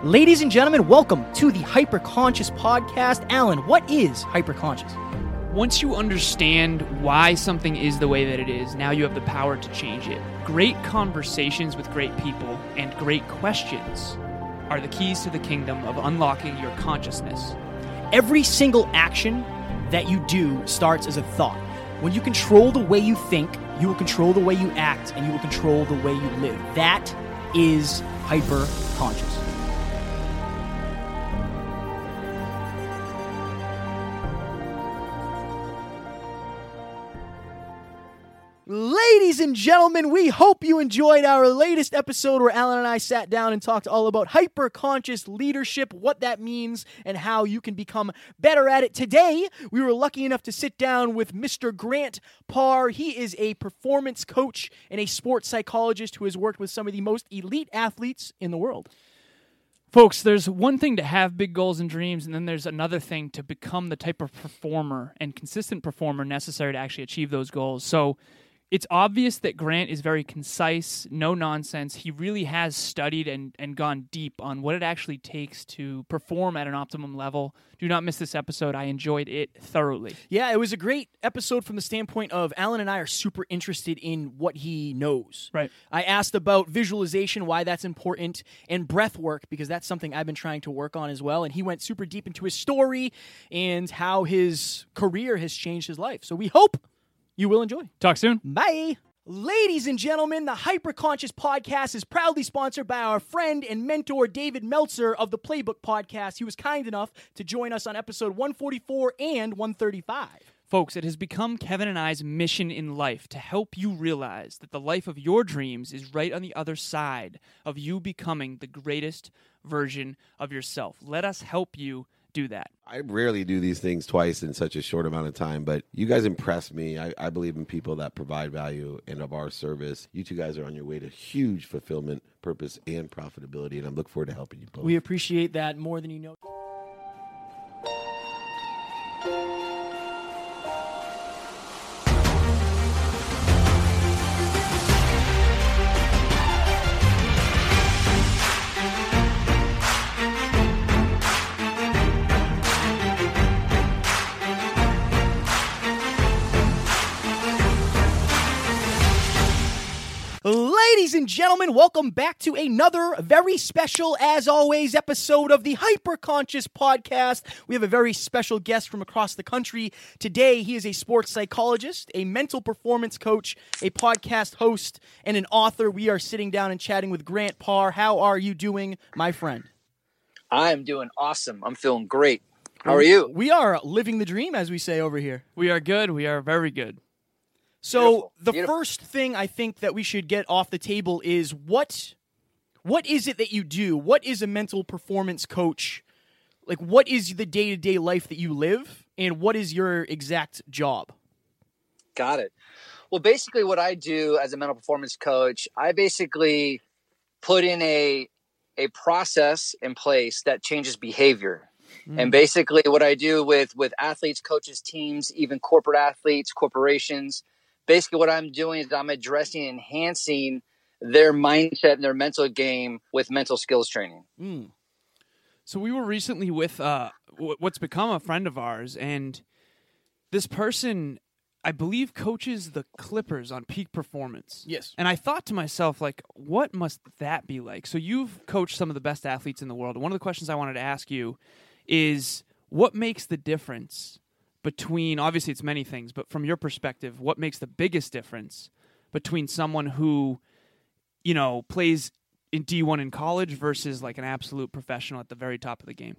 Ladies and gentlemen, welcome to the Hyperconscious Podcast. Alan, what is hyperconscious? Once you understand why something is the way that it is, now you have the power to change it. Great conversations with great people and great questions are the keys to the kingdom of unlocking your consciousness. Every single action that you do starts as a thought. When you control the way you think, you will control the way you act, and you will control the way you live. That is hyperconscious. Ladies and gentlemen, we hope you enjoyed our latest episode where Alan and I sat down and talked all about hyperconscious leadership, what that means, and how you can become better at it. Today, we were lucky enough to sit down with Mr. Grant Parr. He is a performance coach and a sports psychologist who has worked with some of the most elite athletes in the world. Folks, there's one thing to have big goals and dreams, and then there's another thing to become the type of performer and consistent performer necessary to actually achieve those goals. So it's obvious that Grant is very concise, no nonsense. He really has studied and gone deep on what it actually takes to perform at an optimum level. Do not miss this episode. I enjoyed it thoroughly. Yeah, it was a great episode from the standpoint of Alan and I are super interested in what he knows. Right. I asked about visualization, why that's important, and breath work, because that's something I've been trying to work on as well. And he went super deep into his story and how his career has changed his life. So we hope you will enjoy. Talk soon. Bye. Ladies and gentlemen, the Hyperconscious Podcast is proudly sponsored by our friend and mentor, David Meltzer of the Playbook Podcast. He was kind enough to join us on episode 144 and 135. Folks, it has become Kevin and I's mission in life to help you realize that the life of your dreams is right on the other side of you becoming the greatest version of yourself. Let us help you do that. I rarely do these things twice in such a short amount of time, but you guys impress me. I believe in people that provide value and of our service. You two guys are on your way to huge fulfillment, purpose, and profitability, and I look forward to helping you both. We appreciate that more than you know. Ladies and gentlemen, welcome back to another very special, as always, episode of the Hyperconscious Podcast. We have a very special guest from across the country. Today, he is a sports psychologist, a mental performance coach, a podcast host, and an author. We are sitting down and chatting with Grant Parr. How are you doing, my friend? I'm doing awesome. I'm feeling great. How are you? We are living the dream, as we say over here. We are good. We are very good. So Beautiful. First thing I think that we should get off the table is what is it that you do? What is a mental performance coach? Like, what is the day-to-day life that you live, and what is your exact job? Got it. Well, basically what I do as a mental performance coach, I basically put in a process in place that changes behavior. And basically what I do with athletes, coaches, teams, even corporate athletes, corporations, basically what I'm doing is I'm addressing and enhancing their mindset and their mental game with mental skills training. So we were recently with what's become a friend of ours, and this person, I believe, coaches the Clippers on peak performance. Yes. And I thought to myself, like, what must that be like? So you've coached some of the best athletes in the world. And one of the questions I wanted to ask you is, what makes the difference between, obviously it's many things, but from your perspective, what makes the biggest difference between someone who, you know, plays in D1 in college versus like an absolute professional at the very top of the game?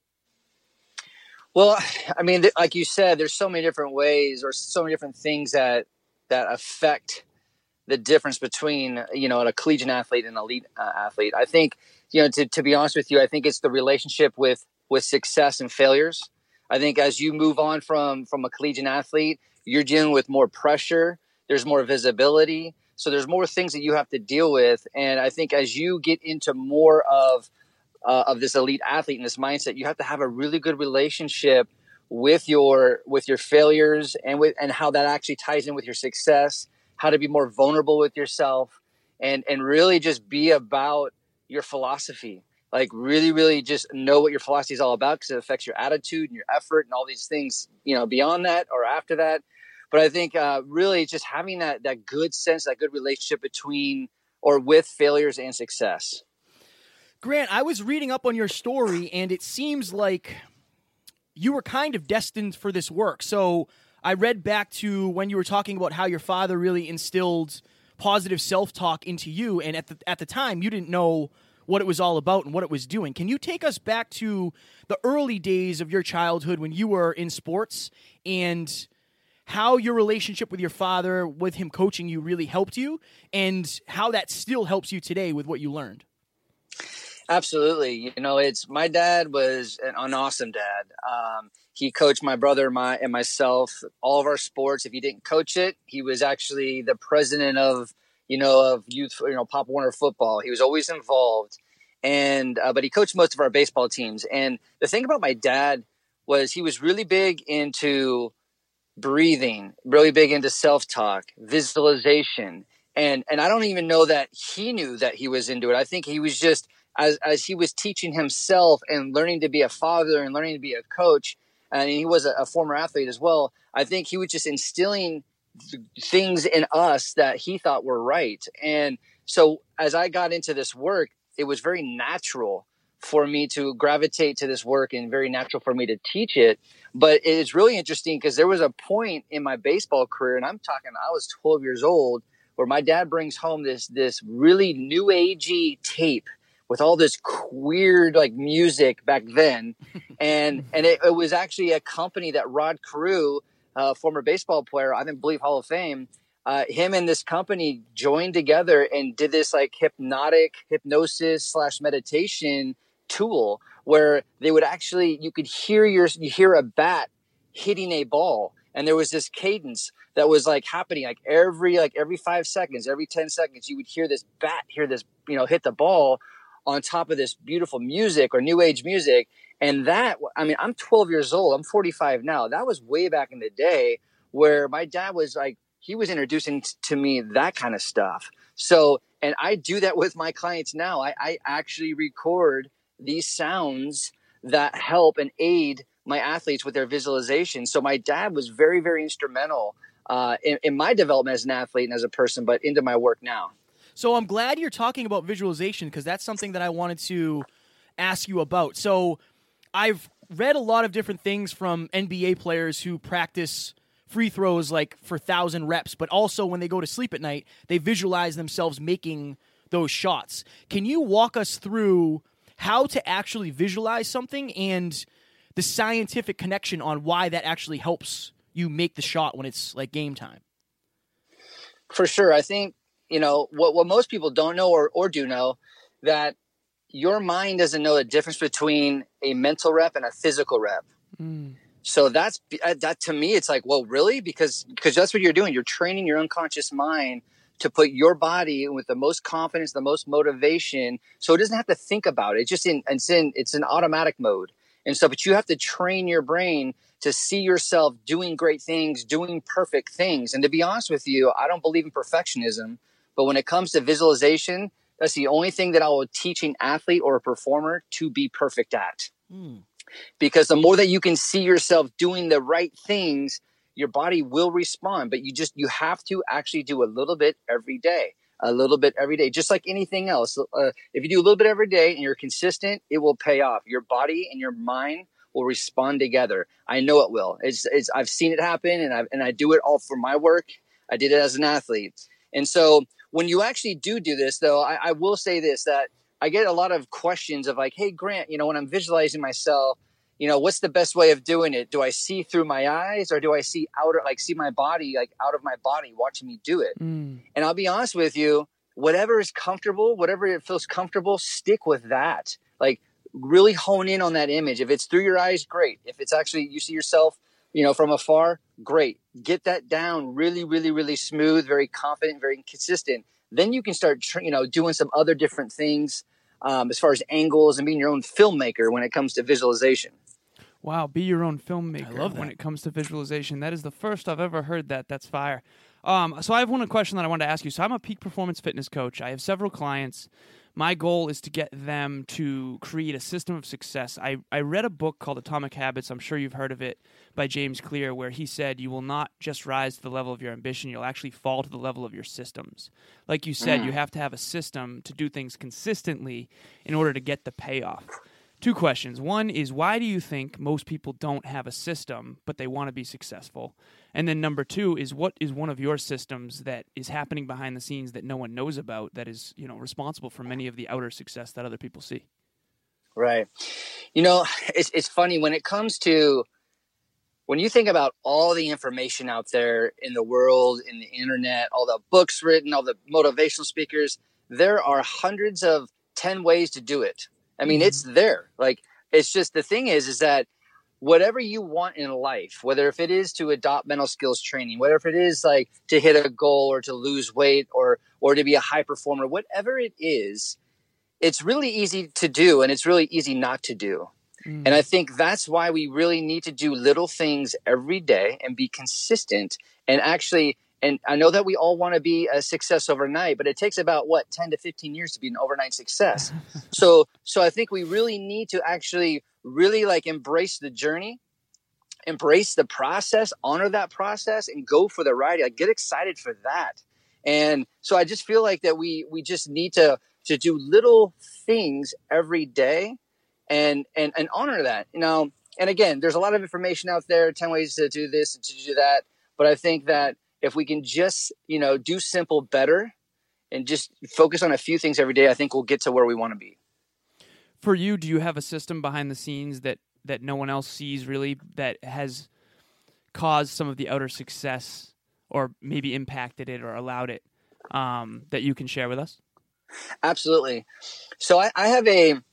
Well, I mean, like you said, there's so many different ways or so many different things that affect the difference between, you know, a collegiate athlete and an elite athlete. I think, you know, to be honest with you, I think it's the relationship with success and failures. I think as you move on from a collegiate athlete, you're dealing with more pressure. There's more visibility. So there's more things that you have to deal with. And I think as you get into more of this elite athlete and this mindset, you have to have a really good relationship with your failures and how that actually ties in with your success, how to be more vulnerable with yourself, and really just be about your philosophy. like really, really just know what your philosophy is all about, because it affects your attitude and your effort and all these things, beyond that or after that. But I think really just having that good sense, that good relationship between or with failures and success. Grant, I was reading up on your story, and it seems like you were kind of destined for this work. So I read back to when you were talking about how your father really instilled positive self-talk into you, and at the time, you didn't know what it was all about and what it was doing. Can you take us back to the early days of your childhood when you were in sports, and how your relationship with your father, with him coaching you, really helped you, and how that still helps you today with what you learned? Absolutely. My dad was an awesome dad. He coached my brother and myself, all of our sports. If he didn't coach it, he was actually the president of youth, Pop Warner football. He was always involved. But he coached most of our baseball teams. And the thing about my dad was he was really big into breathing, really big into self-talk, visualization. And I don't even know that he knew that he was into it. I think he was just, as he was teaching himself and learning to be a father and learning to be a coach, and he was a former athlete as well, I think he was just instilling things in us that he thought were right. And so as I got into this work, it was very natural for me to gravitate to this work and very natural for me to teach it. But it's really interesting because there was a point in my baseball career, and I was 12 years old, where my dad brings home this really new agey tape with all this weird like music back then. And it was actually a company that Rod Carew, former baseball player, I didn't believe Hall of Fame, him and this company joined together and did this like hypnosis / meditation tool where they would actually, you could hear a bat hitting a ball. And there was this cadence that was like happening like every 5 seconds, every 10 seconds, you would hear this bat, hit the ball on top of this beautiful music or new age music. And I'm 12 years old. I'm 45 now. That was way back in the day where my dad was like, he was introducing to me that kind of stuff. So, and I do that with my clients now. I actually record these sounds that help and aid my athletes with their visualization. So my dad was very, very instrumental in my development as an athlete and as a person, but into my work now. So I'm glad you're talking about visualization, because that's something that I wanted to ask you about. So I've read a lot of different things from NBA players who practice free throws like for 1,000 reps, but also when they go to sleep at night, they visualize themselves making those shots. Can you walk us through how to actually visualize something and the scientific connection on why that actually helps you make the shot when it's like game time? For sure. I think, what most people don't know or do know, that your mind doesn't know the difference between a mental rep and a physical rep. Mm. So that to me, it's like, well, really? Because that's what you're doing. You're training your unconscious mind to put your body with the most confidence, the most motivation. So it doesn't have to think about it. It's in automatic mode. And so, but you have to train your brain to see yourself doing great things, doing perfect things. And to be honest with you, I don't believe in perfectionism, but when it comes to visualization, that's the only thing that I will teach an athlete or a performer to be perfect at. Mm. Because the more that you can see yourself doing the right things, your body will respond. But you have to actually do a little bit every day, just like anything else. If you do a little bit every day and you're consistent, it will pay off. Your body and your mind will respond together. I know it will. I've seen it happen, and I do it all for my work. I did it as an athlete. And so when you actually do this, though, I will say this, that I get a lot of questions of like, hey, Grant, when I'm visualizing myself, what's the best way of doing it? Do I see through my eyes, or do I see see my body, like out of my body watching me do it? Mm. And I'll be honest with you, whatever is comfortable, whatever it feels comfortable, stick with that. Like really hone in on that image. If it's through your eyes, great. If it's actually, you see yourself, from afar, great. Get that down really, really, really smooth, very confident, very consistent. Then you can start, doing some other different things as far as angles and being your own filmmaker when it comes to visualization. Wow, be your own filmmaker. I love that. When it comes to visualization. That is the first I've ever heard that. That's fire. So I have one question that I wanted to ask you. So I'm a peak performance fitness coach. I have several clients. my goal is to get them to create a system of success. I read a book called Atomic Habits. I'm sure you've heard of it, by James Clear, where he said you will not just rise to the level of your ambition, you'll actually fall to the level of your systems. Like you said, you have to have a system to do things consistently in order to get the payoff. Two questions. One is, why do you think most people don't have a system, but they want to be successful? And then number two is, what is one of your systems that is happening behind the scenes that no one knows about that is, responsible for many of the outer success that other people see? Right. It's funny when it comes to, when you think about all the information out there in the world, in the internet, all the books written, all the motivational speakers, there are hundreds of 10 ways to do it. I mean, it's there. Like, it's just, the thing is that whatever you want in life, whether if it is to adopt mental skills training, whether if it is like to hit a goal or to lose weight or to be a high performer, whatever it is, it's really easy to do and it's really easy not to do. And I think that's why we really need to do little things every day and be consistent and actually. And I know that we all want to be a success overnight, but it takes about 10 to 15 years to be an overnight success. So I think we really need to actually really like embrace the journey, embrace the process, honor that process, and go for the ride. Like, get excited for that. And so I just feel like that we just need to do little things every day and honor that. And again, there's a lot of information out there, 10 ways to do this and to do that. But I think that if we can just, do simple better and just focus on a few things every day, I think we'll get to where we want to be. For you, do you have a system behind the scenes that no one else sees really that has caused some of the outer success or maybe impacted it or allowed it that you can share with us? Absolutely. So I have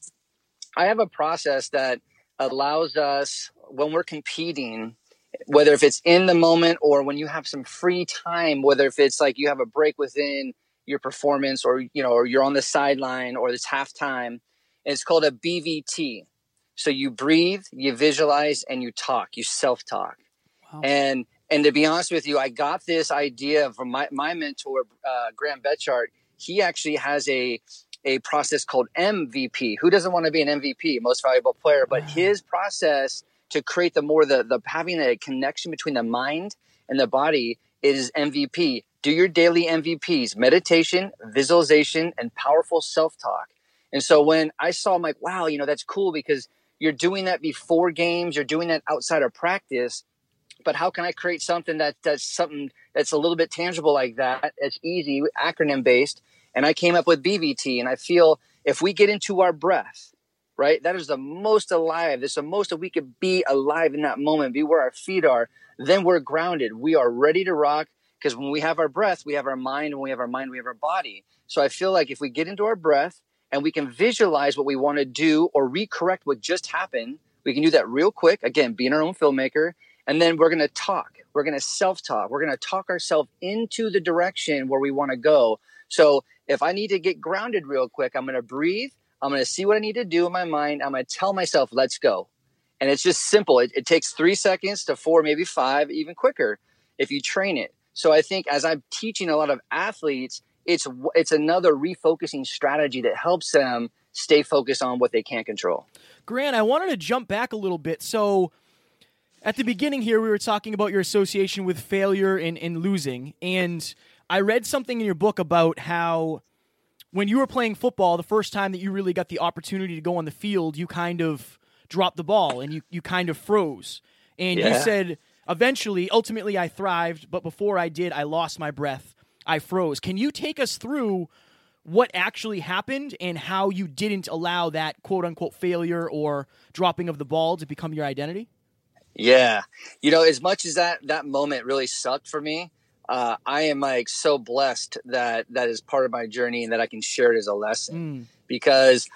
a process that allows us, when we're competing, whether if it's in the moment or when you have some free time, whether if it's like you have a break within your performance or you're on the sideline or it's halftime, and it's called a BVT. So you breathe, you visualize, and you talk, you self-talk. Wow. And to be honest with you, I got this idea from my mentor, Graham Betchart. He actually has a process called MVP. Who doesn't want to be an MVP, most valuable player? But his process to create the having a connection between the mind and the body is MVP. Do your daily MVPs: meditation, visualization, and powerful self-talk. And so when I saw, I'm like, wow, that's cool because you're doing that before games, you're doing that outside of practice. But how can I create something that's something that's a little bit tangible like that? It's easy, acronym based. And I came up with BVT. And I feel if we get into our breath, right? That is the most alive. It's the most that we could be alive in that moment, be where our feet are. Then we're grounded. We are ready to rock because when we have our breath, we have our mind. When we have our mind, we have our body. So I feel like if we get into our breath and we can visualize what we want to do or recorrect what just happened, we can do that real quick. Again, being our own filmmaker. And then we're going to talk. We're going to self-talk. We're going to talk ourselves into the direction where we want to go. So if I need to get grounded real quick, I'm going to breathe. I'm going to see what I need to do in my mind. I'm going to tell myself, let's go. And it's just simple. It takes 3 seconds to 4, maybe 5, even quicker if you train it. So I think as I'm teaching a lot of athletes, it's another refocusing strategy that helps them stay focused on what they can't control. Grant, I wanted to jump back a little bit. So at the beginning here, we were talking about your association with failure and losing. And I read something in your book about how when you were playing football, the first time that you really got the opportunity to go on the field, you kind of dropped the ball and you kind of froze. And you said, ultimately I thrived, but before I did, I lost my breath. I froze. Can you take us through what actually happened and how you didn't allow that quote-unquote failure or dropping of the ball to become your identity? Yeah. As much as that moment really sucked for me, I am like so blessed that is part of my journey and that I can share it as a lesson because,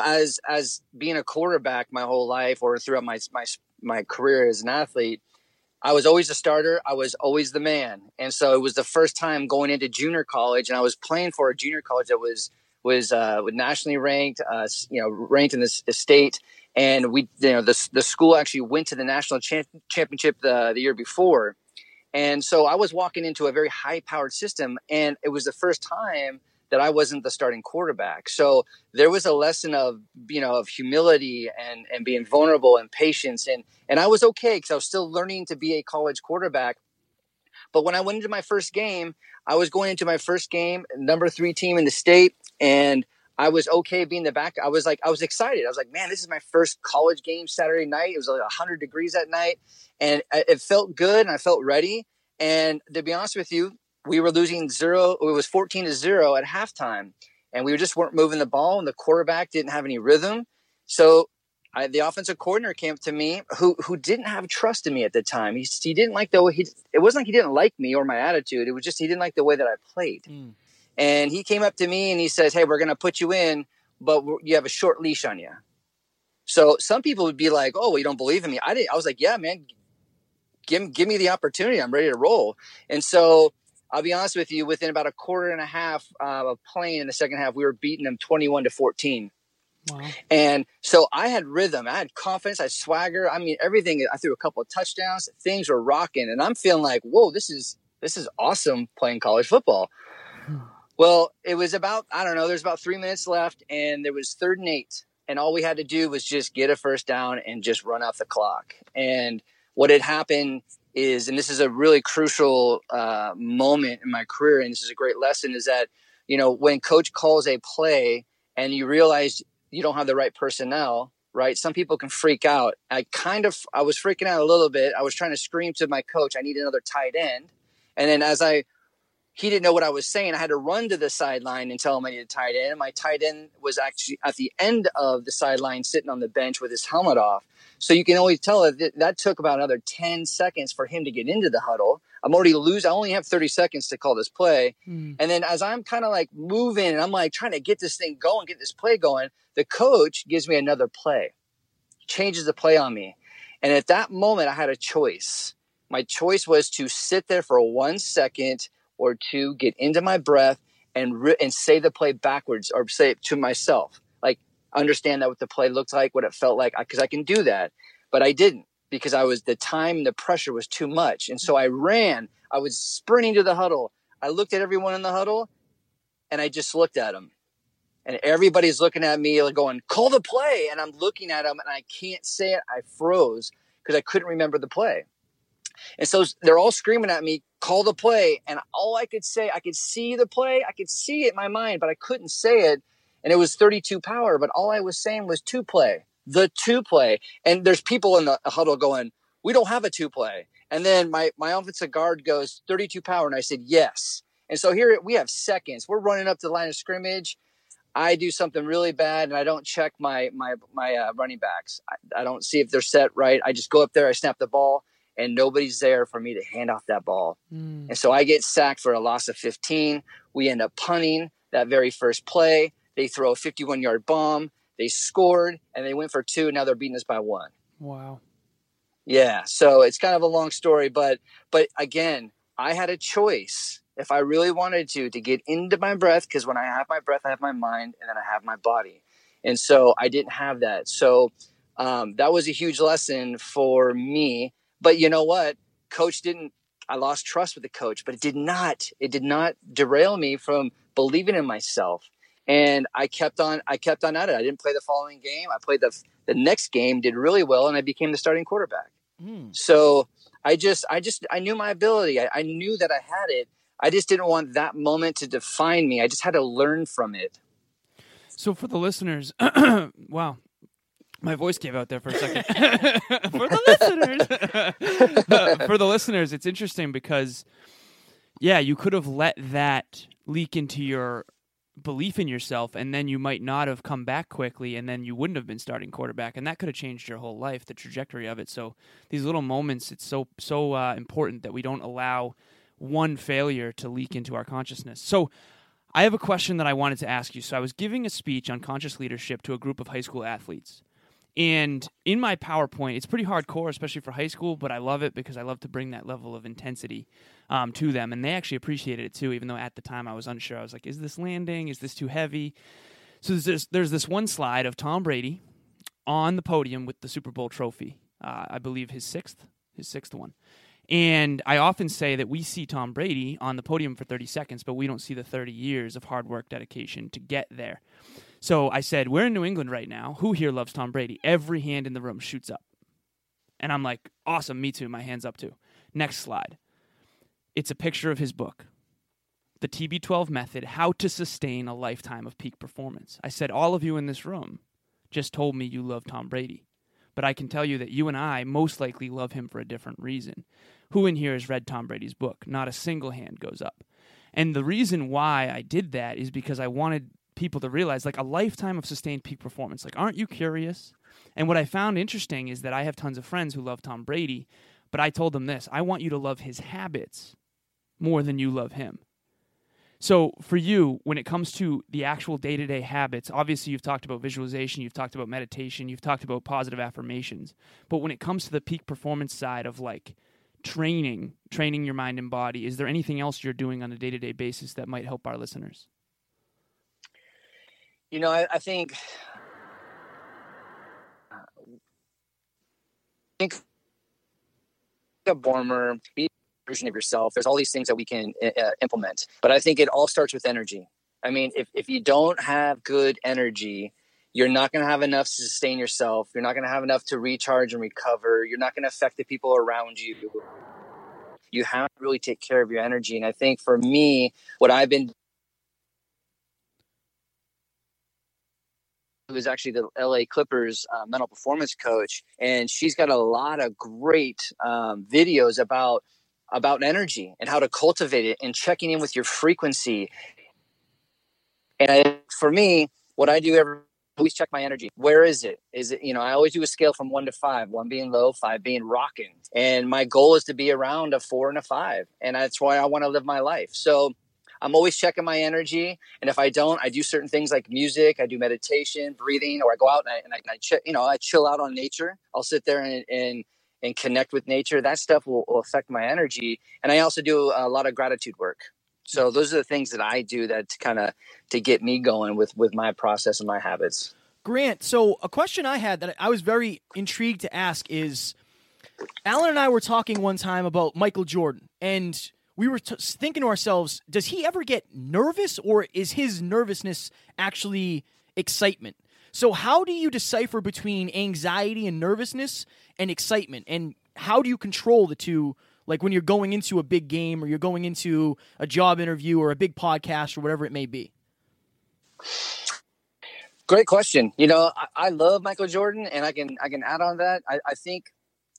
as being a quarterback my whole life or throughout my career as an athlete, I was always a starter. I was always the man. And so it was the first time going into junior college and I was playing for a junior college that was nationally ranked, ranked in the state. And the school actually went to the national championship the year before. And so I was walking into a very high-powered system, and it was the first time that I wasn't the starting quarterback. So there was a lesson of, of humility and being vulnerable and patience. And I was okay because I was still learning to be a college quarterback. But when I went into my first game, I was going into my first game, number 3 team in the state. And I was okay being the back. I was excited. I was like, man, this is my first college game Saturday night. It was like 100 degrees that night. And it felt good and I felt ready. And to be honest with you, we were losing 0. It was 14-0 at halftime. And we just weren't moving the ball. And the quarterback didn't have any rhythm. So the offensive coordinator came up to me, who didn't have trust in me at the time. He didn't like the way it wasn't like he didn't like me or my attitude. It was just he didn't like the way that I played. And he came up to me and he says, hey, we're going to put you in, but you have a short leash on you. So some people would be like, oh, well, you don't believe in me. I was like, yeah, man, give me the opportunity. I'm ready to roll. And so I'll be honest with you, within about a quarter and a half of playing in the second half, we were beating them 21-14. Wow. And so I had rhythm, I had confidence, I had swagger. I mean, everything. I threw a couple of touchdowns, things were rocking, and I'm feeling like, whoa, this is awesome playing college football. Well, it was about, I don't know, there's about 3 minutes left, and there was 3rd and 8, and all we had to do was just get a first down and just run off the clock. And what had happened is, and this is a really crucial moment in my career, and this is a great lesson, is that, when coach calls a play and you realize you don't have the right personnel, right? Some people can freak out. I was freaking out a little bit. I was trying to scream to my coach, I need another tight end. And then he didn't know what I was saying, I had to run to the sideline and tell him I needed a tight end. And my tight end was actually at the end of the sideline sitting on the bench with his helmet off. So you can always tell that took about another 10 seconds for him to get into the huddle. I'm already losing. I only have 30 seconds to call this play. And then as I'm kind of like moving and I'm like trying to get this thing going, get this play going, the coach gives me another play, changes the play on me. And at that moment, I had a choice. My choice was to sit there for 1 second or 2, get into my breath and say the play backwards, or say it to myself, like understand that what the play looked like, what it felt like, because I can do that. But I didn't, because the time and the pressure was too much. And so I ran. I was sprinting to the huddle. I looked at everyone in the huddle and I just looked at them. And everybody's looking at me like going, call the play. And I'm looking at them and I can't say it. I froze because I couldn't remember the play. And so they're all screaming at me, call the play. And all I could say, I could see the play. I could see it in my mind, but I couldn't say it. And it was 32 power, but all I was saying was 2 play, the 2 play. And there's people in the huddle going, we don't have a 2 play. And then my offensive guard goes 32 power. And I said, yes. And so here we have seconds. We're running up to the line of scrimmage. I do something really bad and I don't check my running backs. I don't see if they're set right. I just go up there, I snap the ball, and nobody's there for me to hand off that ball. And so I get sacked for a loss of 15. We end up punting that very first play. They throw a 51-yard bomb. They scored, and they went for 2, and now they're beating us by 1. Wow. Yeah, so it's kind of a long story, but again, I had a choice if I really wanted to get into my breath, because when I have my breath, I have my mind, and then I have my body. And so I didn't have that. So that was a huge lesson for me. But you know what? I lost trust with the coach, but it did not derail me from believing in myself. And I kept on at it. I didn't play the following game. I played the next game, did really well, and I became the starting quarterback. So I knew my ability. I knew that I had it. I just didn't want that moment to define me. I just had to learn from it. So for the listeners, wow, my voice gave out there for a second. For the listeners, it's interesting because, yeah, you could have let that leak into your belief in yourself, and then you might not have come back quickly, and then you wouldn't have been starting quarterback, and that could have changed your whole life, the trajectory of it. So these little moments, it's so important that we don't allow one failure to leak into our consciousness. So I have a question that I wanted to ask you. So I was giving a speech on conscious leadership to a group of high school athletes. And in my PowerPoint, it's pretty hardcore, especially for high school, but I love it because I love to bring that level of intensity to them. And they actually appreciated it too, even though at the time I was unsure. I was like, is this landing? Is this too heavy? So there's this one slide of Tom Brady on the podium with the Super Bowl trophy. I believe his sixth one. And I often say that we see Tom Brady on the podium for 30 seconds, but we don't see the 30 years of hard work, dedication to get there. So I said, we're in New England right now. Who here loves Tom Brady? Every hand in the room shoots up. And I'm like, awesome, me too. My hand's up too. Next slide. It's a picture of his book, The TB12 Method, How to Sustain a Lifetime of Peak Performance. I said, all of you in this room just told me you love Tom Brady. But I can tell you that you and I most likely love him for a different reason. Who in here has read Tom Brady's book? Not a single hand goes up. And the reason why I did that is because I wanted people to realize, like, a lifetime of sustained peak performance. Like, aren't you curious? And what I found interesting is that I have tons of friends who love Tom Brady, but I told them this: I want you to love his habits more than you love him. So for you, when it comes to the actual day-to-day habits, obviously you've talked about visualization, you've talked about meditation, you've talked about positive affirmations. But when it comes to the peak performance side of, like, training your mind and body, is there anything else you're doing on a day-to-day basis that might help our listeners? You know, I think a former, be a version of yourself. There's all these things that we can implement, but I think it all starts with energy. I mean, if you don't have good energy, you're not going to have enough to sustain yourself. You're not going to have enough to recharge and recover. You're not going to affect the people around you. You have to really take care of your energy. And I think for me, what I've been was actually the LA Clippers mental performance coach, and she's got a lot of great videos about energy and how to cultivate it and checking in with your frequency. And for me, what I do always check my energy. Where is it? Is it, I always do a scale from 1 to 5, 1 being low, 5 being rocking. And my goal is to be around a 4 and a 5. And that's why I want to live my life. So I'm always checking my energy. And if I don't, I do certain things like music, I do meditation, breathing, or I go out and I chill out on nature. I'll sit there and connect with nature. That stuff will affect my energy. And I also do a lot of gratitude work. So those are the things that I do that to get me going with my process and my habits. Grant, so a question I had that I was very intrigued to ask is, Alan and I were talking one time about Michael Jordan, and we were thinking to ourselves, does he ever get nervous, or is his nervousness actually excitement? So how do you decipher between anxiety and nervousness and excitement, and how do you control the two? Like when you're going into a big game or you're going into a job interview or a big podcast or whatever it may be? Great question. I love Michael Jordan, and I can add on that. I think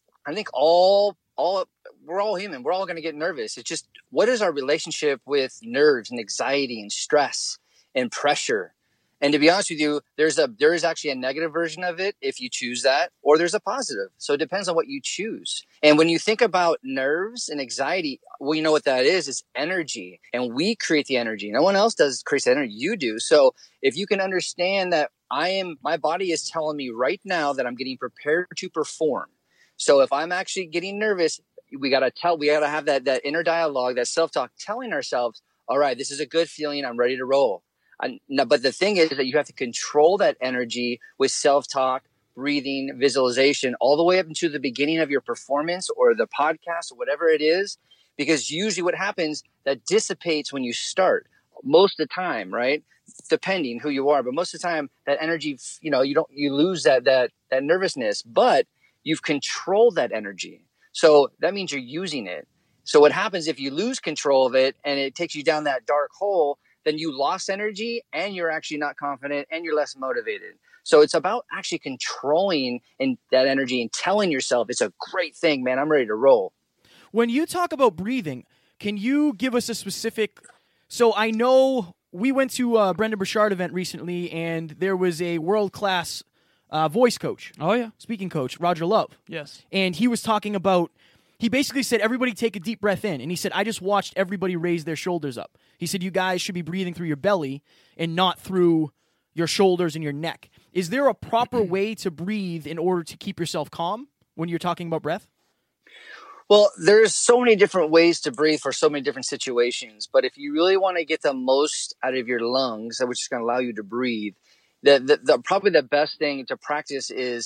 all we're all human. We're all going to get nervous. It's just, what is our relationship with nerves and anxiety and stress and pressure? And to be honest with you, there is actually a negative version of it if you choose that, or there's a positive. So it depends on what you choose. And when you think about nerves and anxiety, well, you know what that is? It's energy. And we create the energy. No one else creates the energy. You do. So if you can understand that my body is telling me right now that I'm getting prepared to perform. So if I'm actually getting nervous, we got to have that inner dialogue, that self-talk, telling ourselves, all right, this is a good feeling. I'm ready to roll. But the thing is that you have to control that energy with self-talk, breathing, visualization, all the way up into the beginning of your performance or the podcast or whatever it is, because usually what happens, that dissipates when you start most of the time, right? Depending who you are, but most of the time that energy, you lose that nervousness, but you've controlled that energy. So that means you're using it. So what happens if you lose control of it and it takes you down that dark hole, then you lost energy and you're actually not confident and you're less motivated. So it's about actually controlling that energy and telling yourself, it's a great thing, man, I'm ready to roll. When you talk about breathing, can you give us a specific... So I know we went to a Brendan Burchard event recently, and there was a world-class voice coach. Oh, yeah. Speaking coach, Roger Love. Yes. And he was talking about... He basically said, everybody take a deep breath in. And he said, I just watched everybody raise their shoulders up. He said, you guys should be breathing through your belly and not through your shoulders and your neck. Is there a proper way to breathe in order to keep yourself calm when you're talking about breath? Well, there's so many different ways to breathe for so many different situations. But if you really want to get the most out of your lungs, which is going to allow you to breathe, probably the best thing to practice is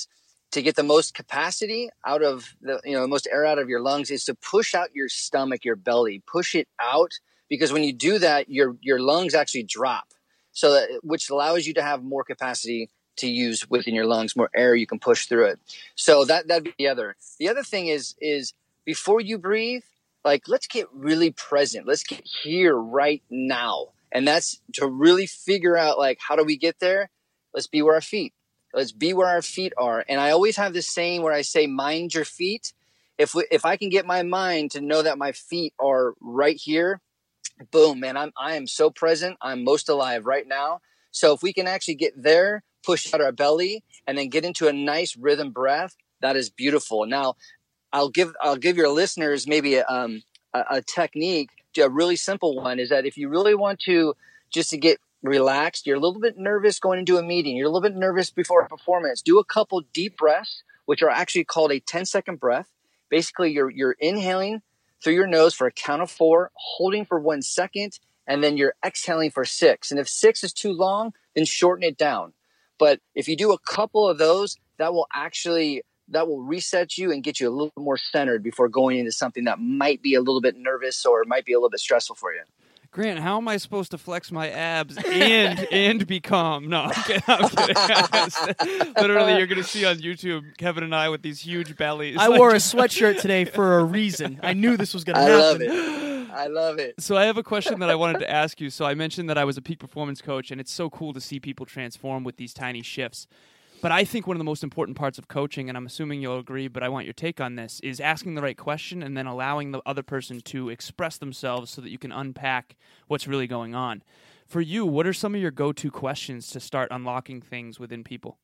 to get the most capacity out of the most air out of your lungs is to push out your stomach, your belly, push it out, because when you do that, your lungs actually drop, so that, which allows you to have more capacity to use within your lungs, more air you can push through it. So that'd be the other. The other thing is before you breathe, like, let's get really present. Let's get here right now. And that's to really figure out, like, how do we get there? Let's be where our feet. Let's be where our feet are. And I always have this saying where I say, mind your feet. If I can get my mind to know that my feet are right here, boom, man, I am so present. I'm most alive right now. So if we can actually get there, push out our belly, and then get into a nice rhythm breath, that is beautiful. Now, I'll give your listeners maybe a technique, a really simple one, is that if you really want to just to get relaxed, you're a little bit nervous going into a meeting, you're a little bit nervous before a performance, do a couple deep breaths, which are actually called a 10-second breath. Basically, you're inhaling through your nose for a count of 4, holding for 1 second, and then you're exhaling for 6. And if 6 is too long, then shorten it down. But if you do a couple of those, that will reset you and get you a little more centered before going into something that might be a little bit nervous or might be a little bit stressful for you. Grant, how am I supposed to flex my abs and be calm? No, I'm kidding. Literally, you're going to see on YouTube Kevin and I with these huge bellies. I wore a sweatshirt today for a reason. I knew this was going to happen. I love it. So I have a question that I wanted to ask you. So I mentioned that I was a peak performance coach, and it's so cool to see people transform with these tiny shifts. But I think one of the most important parts of coaching, and I'm assuming you'll agree, but I want your take on this, is asking the right question and then allowing the other person to express themselves so that you can unpack what's really going on. For you, what are some of your go-to questions to start unlocking things within people?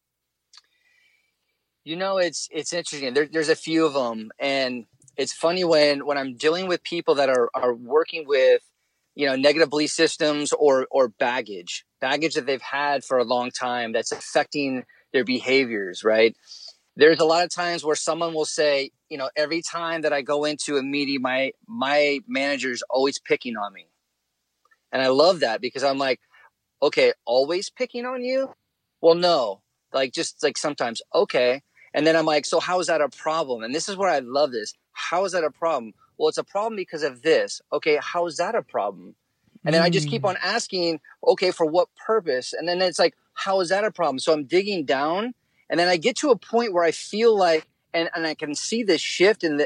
It's interesting. There's a few of them, and it's funny when I'm dealing with people that are working with, negative belief systems or baggage that they've had for a long time that's affecting their behaviors, right? There's a lot of times where someone will say, every time that I go into a meeting, my manager's always picking on me. And I love that, because I'm like, okay, always picking on you? Well, no, just sometimes. Okay. And then I'm like, so how is that a problem? And this is where I love this. How is that a problem? Well, it's a problem because of this. Okay, how is that a problem? And then I just keep on asking, okay, for what purpose? And then it's like, how is that a problem? So I'm digging down, and then I get to a point where I feel like, and I can see this shift in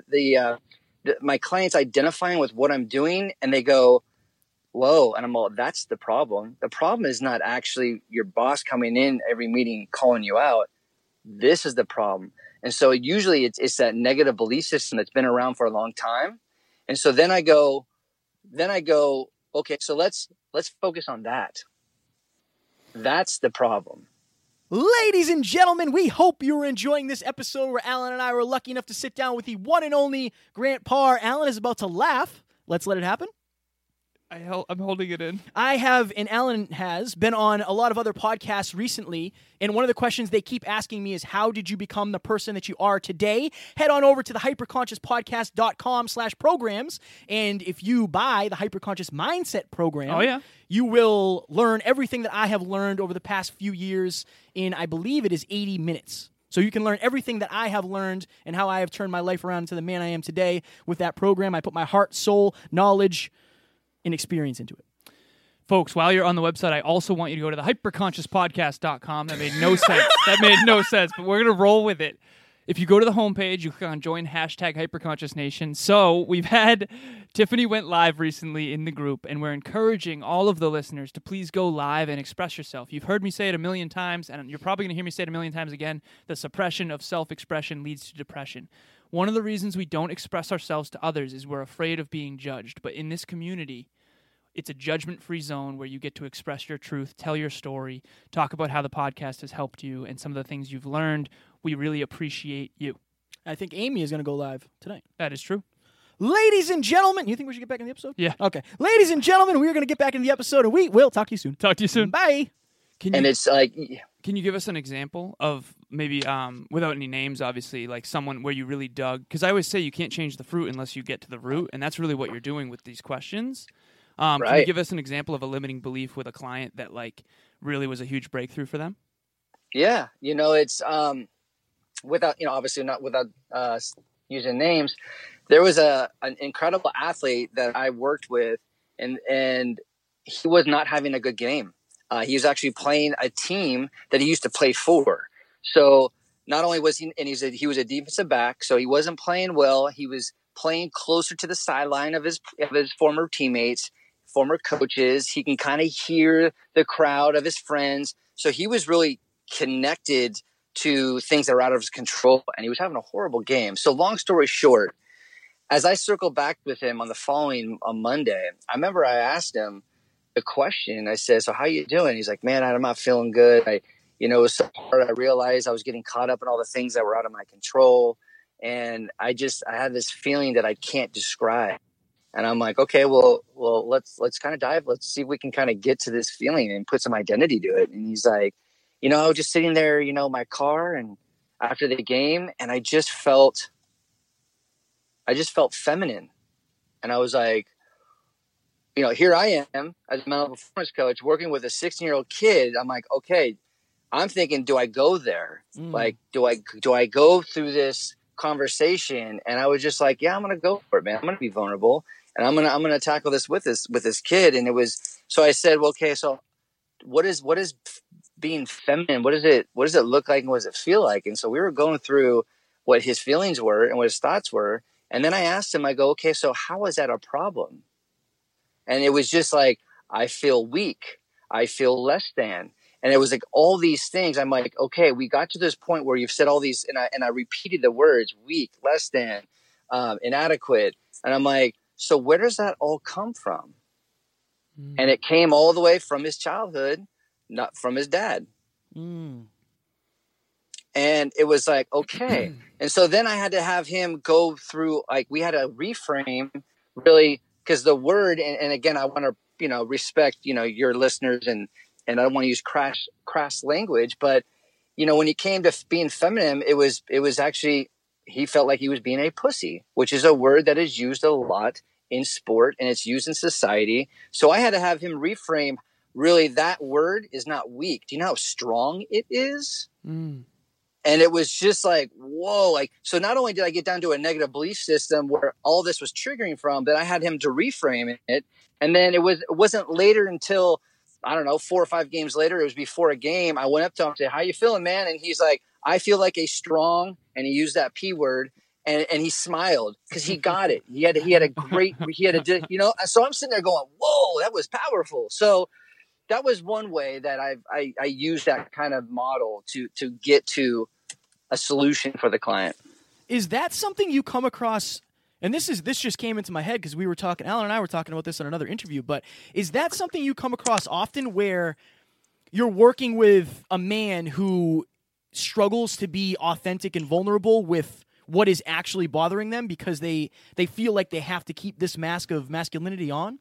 my clients identifying with what I'm doing, and they go, whoa. And I'm all, that's the problem. The problem is not actually your boss coming in every meeting calling you out. This is the problem. And so usually it's that negative belief system that's been around for a long time. And so then I go, okay, so let's focus on that. That's the problem. Ladies and gentlemen, we hope you're enjoying this episode where Alan and I were lucky enough to sit down with the one and only Grant Parr. Alan is about to laugh. Let's let it happen. I'm holding it in. I have, and Alan has, been on a lot of other podcasts recently, and one of the questions they keep asking me is, how did you become the person that you are today? Head on over to the hyperconsciouspodcast.com/programs, and if you buy the Hyperconscious Mindset program, you will learn everything that I have learned over the past few years in, I believe it is 80 minutes. So you can learn everything that I have learned and how I have turned my life around into the man I am today with that program. I put my heart, soul, knowledge, and experience into it. Folks, while you're on the website, I also want you to go to the hyperconsciouspodcast.com. That made no sense. But we're going to roll with it. If you go to the homepage, you click on join #HyperConsciousNation. So we've had, Tiffany went live recently in the group, and we're encouraging all of the listeners to please go live and express yourself. You've heard me say it a million times, and you're probably going to hear me say it a million times again. The suppression of self-expression leads to depression. One of the reasons we don't express ourselves to others is we're afraid of being judged. But in this community, it's a judgment-free zone where you get to express your truth, tell your story, talk about how the podcast has helped you and some of the things you've learned. We really appreciate you. I think Amy is going to go live tonight. That is true. Ladies and gentlemen, you think we should get back in the episode? Yeah. Okay. Ladies and gentlemen, we are going to get back in the episode, and we will talk to you soon. Talk to you soon. Bye. It's like... Can you give us an example of maybe, without any names, obviously, like someone where you really dug? Because I always say you can't change the fruit unless you get to the root, and that's really what you're doing with these questions. Right. Can you give us an example of a limiting belief with a client that really was a huge breakthrough for them? Yeah. It's without, obviously not without using names, there was an incredible athlete that I worked with, and he was not having a good game. He was actually playing a team that he used to play for. So not only was he, and he was a defensive back, so he wasn't playing well. He was playing closer to the sideline of his former teammates, former coaches. He can kind of hear the crowd of his friends. So he was really connected to things that were out of his control, and he was having a horrible game. So long story short, as I circled back with him on Monday, I remember I asked him the question. I said, "So how you doing?" He's like, "Man, I'm not feeling good. It was so hard. I realized I was getting caught up in all the things that were out of my control. And I had this feeling that I can't describe." And I'm like, okay, well, let's kind of dive. Let's see if we can kind of get to this feeling and put some identity to it. And he's like, I was just sitting there, my car, and after the game, and I just felt feminine. And I was like, here I am as a mental performance coach working with a 16-year-old kid. I'm like, okay, I'm thinking, do I go there? Like, do I go through this conversation? And I was just like, yeah, I'm going to go for it, man. I'm going to be vulnerable, and I'm going to tackle this with this kid. And so I said, well, okay, so what is being feminine? What does it look like? And what does it feel like? And so we were going through what his feelings were and what his thoughts were. And then I asked him, I go, okay, so how is that a problem? And it was just like, I feel weak. I feel less than. And it was like all these things. I'm like, okay, we got to this point where you've said all these, and I repeated the words, weak, less than, inadequate. And I'm like, so where does that all come from? And it came all the way from his childhood, not from his dad. And it was like, okay. And so then I had to have him go through, like, we had to reframe really, because the word, and again, I want to, respect, your listeners, and I don't want to use crass language, but, when he came to being feminine, it was actually, he felt like he was being a pussy, which is a word that is used a lot in sport, and it's used in society. So I had to have him reframe, really, that word is not weak. Do you know how strong it is? And it was just like, whoa, like, so not only did I get down to a negative belief system where all this was triggering from, but I had him to reframe it. And then it wasn't later until, I don't know, 4 or 5 games later, it was before a game, I went up to him and said, "How you feeling, man?" And he's like, "I feel like a strong," and he used that P word, and he smiled because he got it. So I'm sitting there going, whoa, that was powerful. So that was one way that I used that kind of model to get to a solution for the client. Is that something you come across? And this just came into my head because Alan and I were talking about this in another interview, but is that something you come across often where you're working with a man who struggles to be authentic and vulnerable with what is actually bothering them because they feel like they have to keep this mask of masculinity on?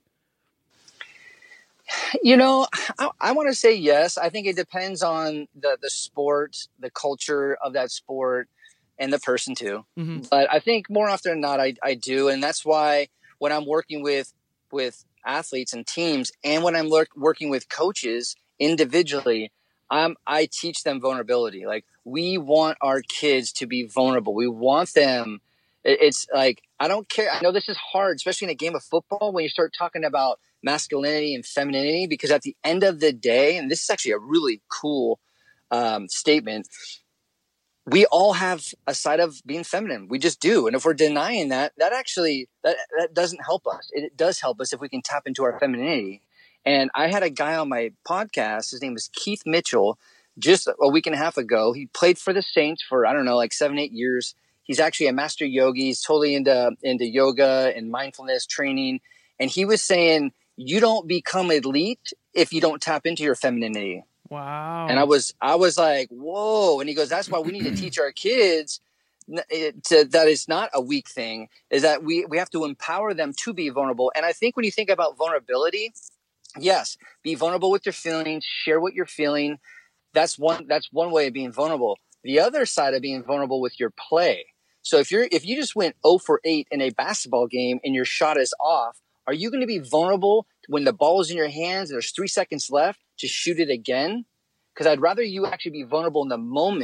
I want to say yes. I think it depends on the sport, the culture of that sport, and the person too. But I think more often than not, I do. And that's why when I'm working with athletes and teams, and when I'm working with coaches individually, I teach them vulnerability. Like, we want our kids to be vulnerable. We want them. It's like, I don't care. I know this is hard, especially in a game of football, when you start talking about masculinity and femininity, because at the end of the day, and this is actually a really cool statement, we all have a side of being feminine. We just do. And if we're denying that doesn't help us. It does help us if we can tap into our femininity. And I had a guy on my podcast. His name is Keith Mitchell. Just a week and a half ago, he played for the Saints for, I don't know, like 7-8 years. He's actually a master yogi. He's totally into yoga and mindfulness training. And he was saying, you don't become elite if you don't tap into your femininity. Wow. And I was like, whoa. And he goes, that's why we need to teach our kids that it's not a weak thing, is that we have to empower them to be vulnerable. And I think when you think about vulnerability, yes, be vulnerable with your feelings, share what you're feeling. That's one way of being vulnerable. The other side of being vulnerable with your play. So if you just went 0 for 8 in a basketball game and your shot is off, are you going to be vulnerable when the ball is in your hands and there's 3 seconds left to shoot it again? Because I'd rather you actually be vulnerable in the moment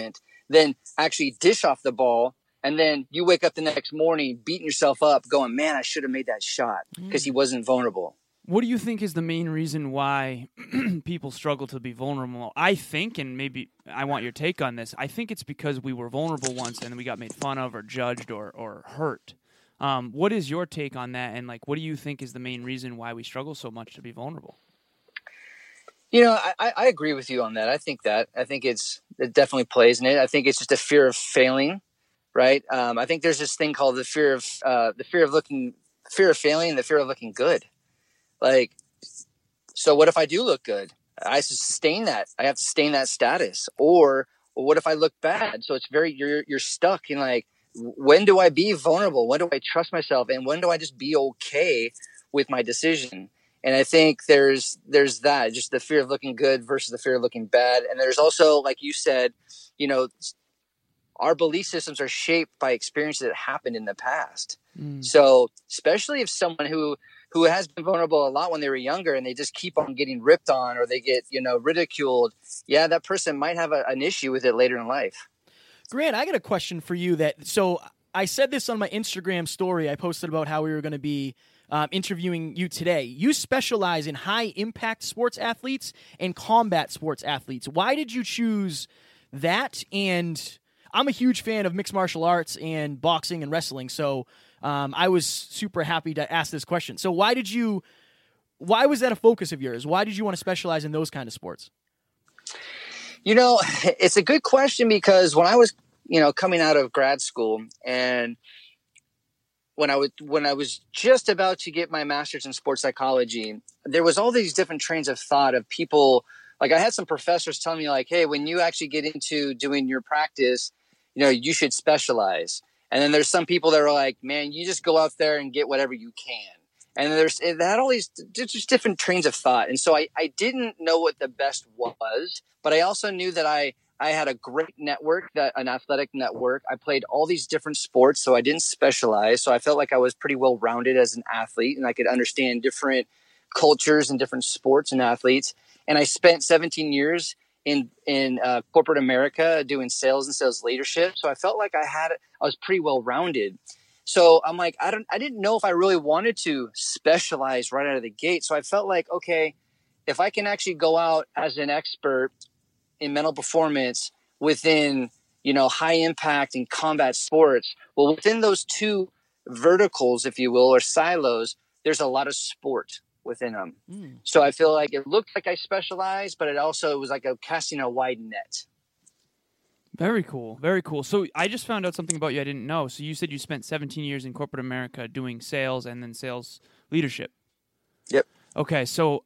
than actually dish off the ball. And then you wake up the next morning beating yourself up going, man, I should have made that shot because he wasn't vulnerable. What do you think is the main reason why people struggle to be vulnerable? I think, and maybe I want your take on this, I think it's because we were vulnerable once and we got made fun of or judged or hurt. What is your take on that? And like, what do you think is the main reason why we struggle so much to be vulnerable? You know, I agree with you on that. I think it definitely plays in it. I think it's just a fear of failing, right? I think there's this thing called the fear of failing and the fear of looking good. Like, so what if I do look good? I have to sustain that. I have to sustain that status. Or what if I look bad? So it's you're stuck in like, when do I be vulnerable? When do I trust myself? And when do I just be okay with my decision? And I think there's that, just the fear of looking good versus the fear of looking bad. And there's also, like you said, you know, our belief systems are shaped by experiences that happened in the past. So especially if someone who has been vulnerable a lot when they were younger and they just keep on getting ripped on or they get, you know, ridiculed. Yeah, that person might have an issue with it later in life. Grant, I got a question for you so I said this on my Instagram story. I posted about how we were going to be interviewing you today. You specialize in high impact sports athletes and combat sports athletes. Why did you choose that? And I'm a huge fan of mixed martial arts and boxing and wrestling. So I was super happy to ask this question. So why was that a focus of yours? Why did you want to specialize in those kind of sports? You know, it's a good question because when I was, you know, coming out of grad school and when I was just about to get my master's in sports psychology, there was all these different trains of thought of people. Like I had some professors telling me like, hey, when you actually get into doing your practice, you know, you should specialize. And then there's some people that are like, man, you just go out there and get whatever you can. And it had all these just different trains of thought. And so I didn't know what the best was, but I also knew that I had a great network, an athletic network. I played all these different sports, so I didn't specialize. So I felt like I was pretty well rounded as an athlete and I could understand different cultures and different sports and athletes. And I spent 17 years in corporate America doing sales and sales leadership. So I felt like I was pretty well rounded. So I'm like, I didn't know if I really wanted to specialize right out of the gate. So I felt like, okay, if I can actually go out as an expert in mental performance within, you know, high impact and combat sports, well, within those two verticals, if you will, or silos, there's a lot of sport within them. So I feel like it looked like I specialized, but it was like casting a wide net. Very cool. Very cool. So I just found out something about you I didn't know. So you said you spent 17 years in corporate America doing sales and then sales leadership. Yep. Okay. So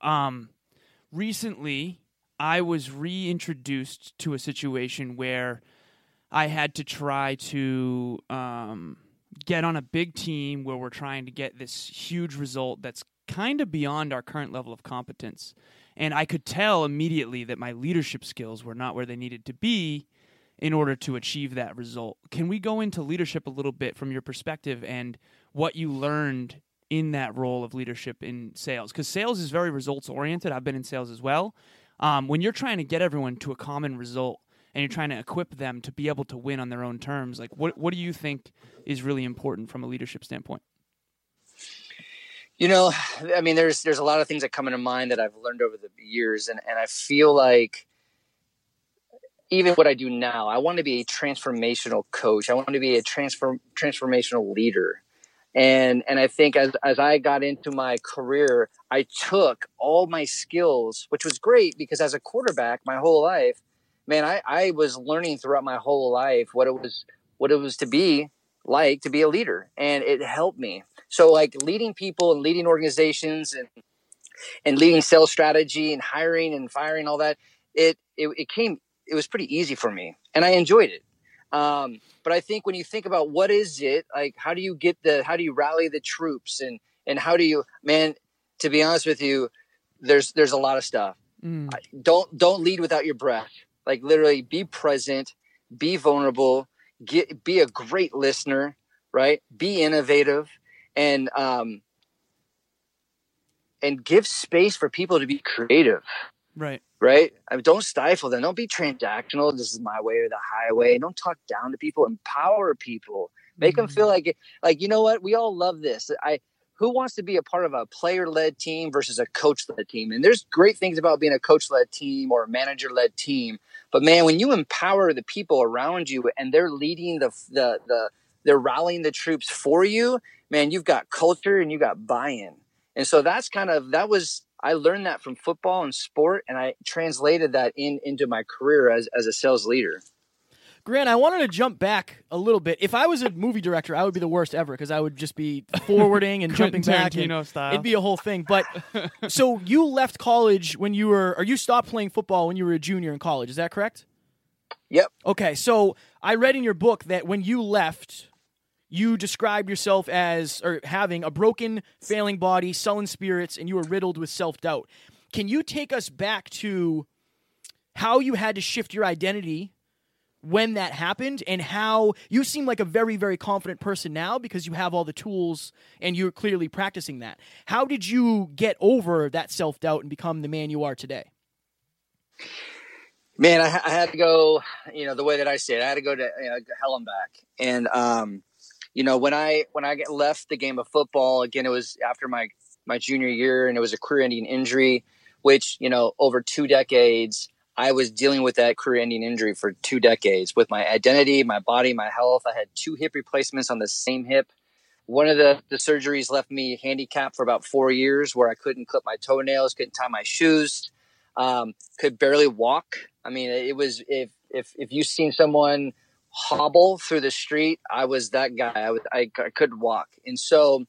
recently I was reintroduced to a situation where I had to try to get on a big team where we're trying to get this huge result that's kind of beyond our current level of competence. And I could tell immediately that my leadership skills were not where they needed to be in order to achieve that result. Can we go into leadership a little bit from your perspective and what you learned in that role of leadership in sales? Because sales is very results-oriented. I've been in sales as well. When you're trying to get everyone to a common result and you're trying to equip them to be able to win on their own terms, like what do you think is really important from a leadership standpoint? You know, I mean, there's a lot of things that come into mind that I've learned over the years, and I feel like even what I do now, I want to be a transformational coach. I want to be a transformational leader. And I think as I got into my career, I took all my skills, which was great because as a quarterback, my whole life, man, I was learning throughout my whole life what it was to be like to be a leader, and it helped me. So like leading people and leading organizations and leading sales strategy and hiring and firing, all that, it was pretty easy for me and I enjoyed it. But I think when you think about what is it, like, how do you rally the troops and how do you, man, to be honest with you, there's a lot of stuff. Don't lead without your breath. Like literally be present, be vulnerable, be a great listener, right? Be innovative and give space for people to be creative. Right. Right? I mean, don't stifle them. Don't be transactional. This is my way or the highway. Don't talk down to people. Empower people. Make them feel like, you know what? We all love this. Who wants to be a part of a player-led team versus a coach-led team? And there's great things about being a coach-led team or a manager-led team. But man, when you empower the people around you and they're leading they're rallying the troops for you, man, you've got culture and you got buy-in. And so I learned that from football and sport, and I translated that into my career as a sales leader. Grant, I wanted to jump back a little bit. If I was a movie director, I would be the worst ever because I would just be forwarding and jumping back. And style. it'd be a whole thing. But so you left college when you stopped playing football when you were a junior in college. Is that correct? Yep. Okay, so I read in your book that when you left, you described yourself as having a broken, failing body, sullen spirits, and you were riddled with self-doubt. Can you take us back to how you had to shift your identity when that happened, and how you seem like a very, very confident person now because you have all the tools and you're clearly practicing that? How did you get over that self-doubt and become the man you are today? Man, I had to go, the way that I say it, I had to go to hell and back. And, when I left the game of football, again, it was after my junior year, and it was a career-ending injury, which, over 2 decades, I was dealing with that career-ending injury for 2 decades with my identity, my body, my health. I had 2 hip replacements on the same hip. One of the surgeries left me handicapped for about 4 years, where I couldn't clip my toenails, couldn't tie my shoes, could barely walk. I mean, it was, if you've seen someone hobble through the street, I was that guy. I couldn't walk. And so,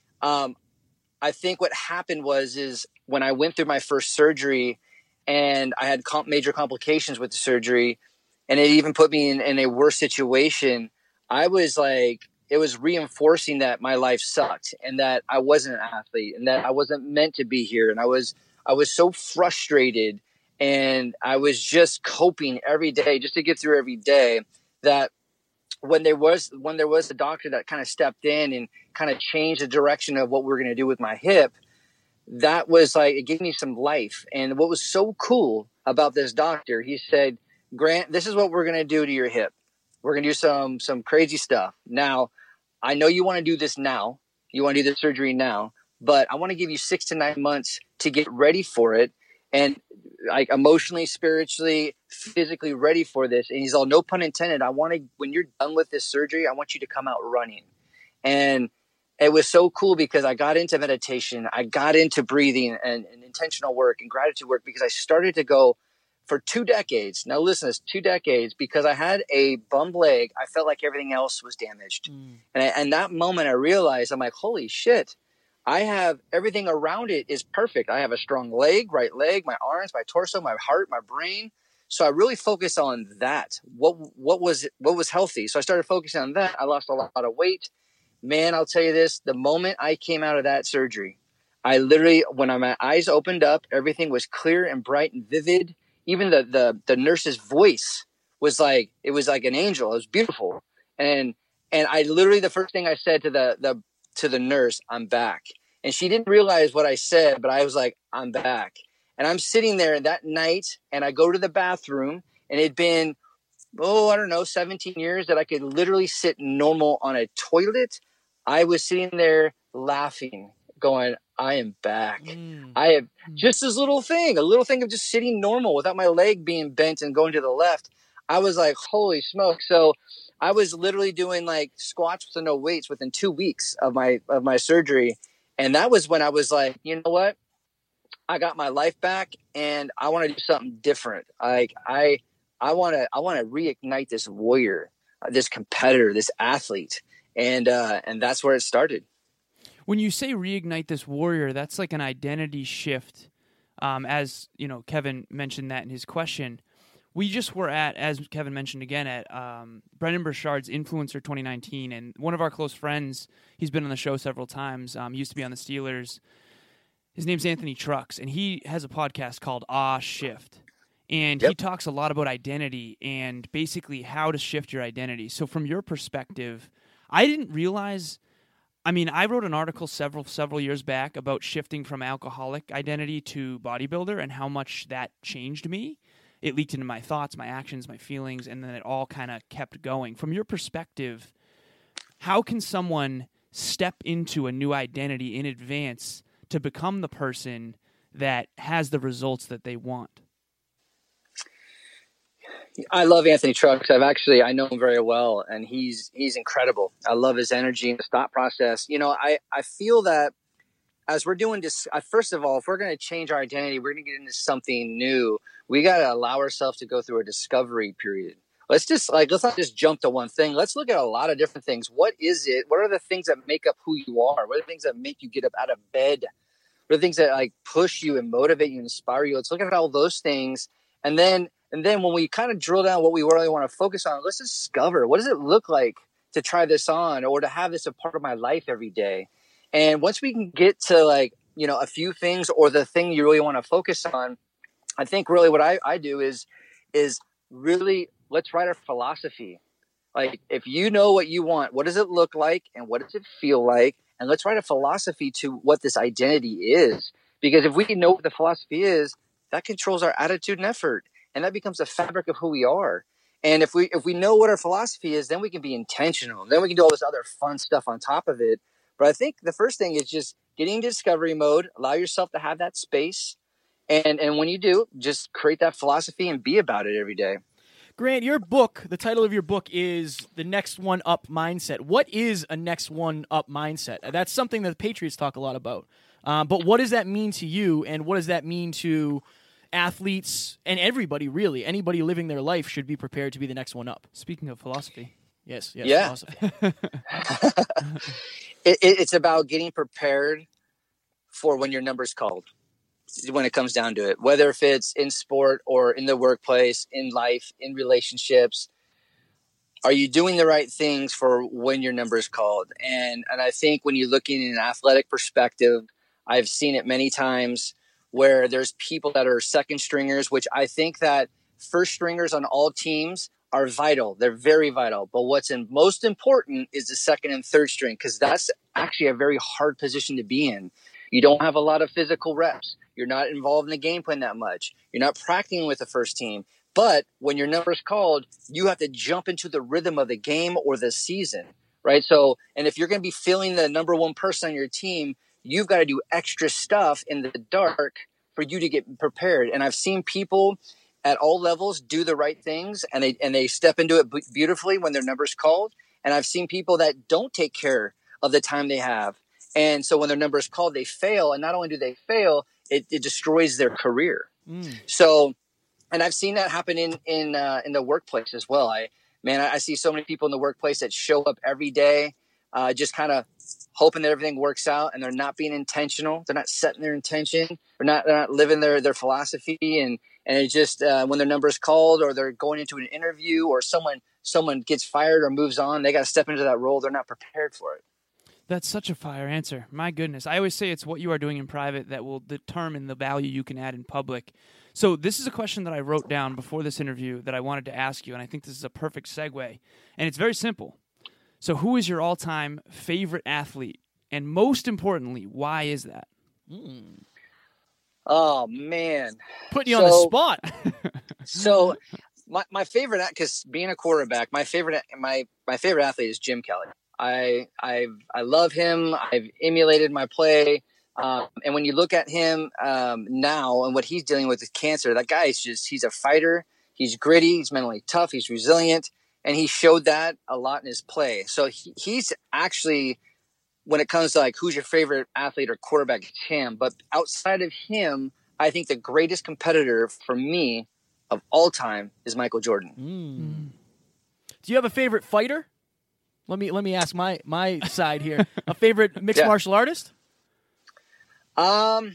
I think what happened is when I went through my first surgery and I had major complications with the surgery, and it even put me in a worse situation, I was like, it was reinforcing that my life sucked and that I wasn't an athlete and that I wasn't meant to be here. And I was so frustrated, and I was just coping every day just to get through every day, that when there was a doctor that kind of stepped in and kind of changed the direction of what we were going to do with my hip, that was like, it gave me some life. And what was so cool about this doctor, he said, Grant, this is what we're going to do to your hip. We're going to do some crazy stuff. Now, I know you want to do this now. You want to do the surgery now, but I want to give you 6 to 9 months to get ready for it. And like emotionally, spiritually, physically ready for this. And he's all, no pun intended, when you're done with this surgery, I want you to come out running. And it was so cool because I got into meditation. I got into breathing and intentional work and gratitude work, because I started to go for 2 decades. Now listen, it's 2 decades, because I had a bum leg. I felt like everything else was damaged. And that moment I realized, I'm like, holy shit, I have everything around it is perfect. I have a strong right leg, my arms, my torso, my heart, my brain. So I really focused on that. What was healthy? So I started focusing on that. I lost a lot of weight. Man, I'll tell you this, the moment I came out of that surgery, I literally, when my eyes opened up, everything was clear and bright and vivid. Even the nurse's voice was like, it was like an angel. It was beautiful. And I literally, the first thing I said to the nurse, I'm back. And she didn't realize what I said, but I was like, I'm back. And I'm sitting there that night, and I go to the bathroom, and it'd been, 17 years that I could literally sit normal on a toilet. I was sitting there laughing, going, I am back. I have just this little thing of just sitting normal without my leg being bent and going to the left. I was like, holy smoke. So I was literally doing like squats with no weights within 2 weeks of my surgery. And that was when I was like, you know what? I got my life back, and I want to do something different. Like I want to reignite this warrior, this competitor, this athlete. And that's where it started. When you say reignite this warrior, that's like an identity shift. As you know, Kevin mentioned that in his question. We just were at, as Kevin mentioned again, at Brendan Burchard's Influencer 2019, and one of our close friends, he's been on the show several times, used to be on the Steelers. His name's Anthony Trucks, and he has a podcast called Shift. And he talks a lot about identity and basically how to shift your identity. So from your perspective, I didn't realize I mean, I wrote an article several years back about shifting from alcoholic identity to bodybuilder and how much that changed me. It leaked into my thoughts, my actions, my feelings, and then it all kind of kept going. From your perspective, how can someone step into a new identity in advance to become the person that has the results that they want? I love Anthony Trucks. I know him very well, and he's incredible. I love his energy and his thought process. I feel that as we're doing this, first of all, if we're going to change our identity, we're going to get into something new. We got to allow ourselves to go through a discovery period. Let's not just jump to one thing. Let's look at a lot of different things. What is it? What are the things that make up who you are? What are the things that make you get up out of bed? What are the things that push you and motivate you and inspire you? Let's look at all those things. And then when we kind of drill down what we really want to focus on, let's discover, what does it look like to try this on or to have this a part of my life every day? And once we can get to a few things or the thing you really want to focus on, I think really what I do is really, let's write our philosophy. If you know what you want, what does it look like and what does it feel like? And let's write a philosophy to what this identity is. Because if we know what the philosophy is, that controls our attitude and effort. And that becomes the fabric of who we are. And if we know what our philosophy is, then we can be intentional. Then we can do all this other fun stuff on top of it. But I think the first thing is just getting into discovery mode, allow yourself to have that space. And when you do, just create that philosophy and be about it every day. Grant, your book, the title of your book is The Next One Up Mindset. What is a next one up mindset? That's something that the Patriots talk a lot about. But what does that mean to you, and what does that mean to athletes and everybody, really? Anybody living their life should be prepared to be the next one up. Speaking of philosophy. Yes, yeah. Philosophy. It's about getting prepared for when your number's called, when it comes down to it, whether if it's in sport or in the workplace, in life, in relationships. Are you doing the right things for when your number is called? And I think when you're looking in an athletic perspective, I've seen it many times where there's people that are second stringers, which I think that first stringers on all teams are vital. They're very vital. But what's most important is the second and third string, because that's actually a very hard position to be in. You don't have a lot of physical reps. You're not involved in the game plan that much. You're not practicing with the first team. But when your number is called, you have to jump into the rhythm of the game or the season, right? So, and if you're going to be feeling the number one person on your team, you've got to do extra stuff in the dark for you to get prepared. And I've seen people at all levels do the right things, and they step into it beautifully when their number's called. And I've seen people that don't take care of the time they have. And so when their number is called, they fail. And not only do they fail, it destroys their career. So, and I've seen that happen in the workplace as well. I see so many people in the workplace that show up every day, just kind of hoping that everything works out, and they're not being intentional. They're not setting their intention. They're not living their philosophy. And it's just when their number is called, or they're going into an interview, or someone gets fired or moves on, they got to step into that role. They're not prepared for it. That's such a fire answer. My goodness. I always say it's what you are doing in private that will determine the value you can add in public. So this is a question that I wrote down before this interview that I wanted to ask you, and I think this is a perfect segue. And it's very simple. So who is your all-time favorite athlete? And most importantly, why is that? Oh, man. Putting you on the spot. So my favorite, because being a quarterback, my favorite athlete is Jim Kelly. I love him. I've emulated my play. And when you look at him now and what he's dealing with cancer, that guy he's a fighter. He's gritty. He's mentally tough. He's resilient. And he showed that a lot in his play. So he's actually, when it comes to who's your favorite athlete or quarterback, it's him. But outside of him, I think the greatest competitor for me of all time is Michael Jordan. Do you have a favorite fighter? Let me ask my side here. A favorite mixed martial artist? I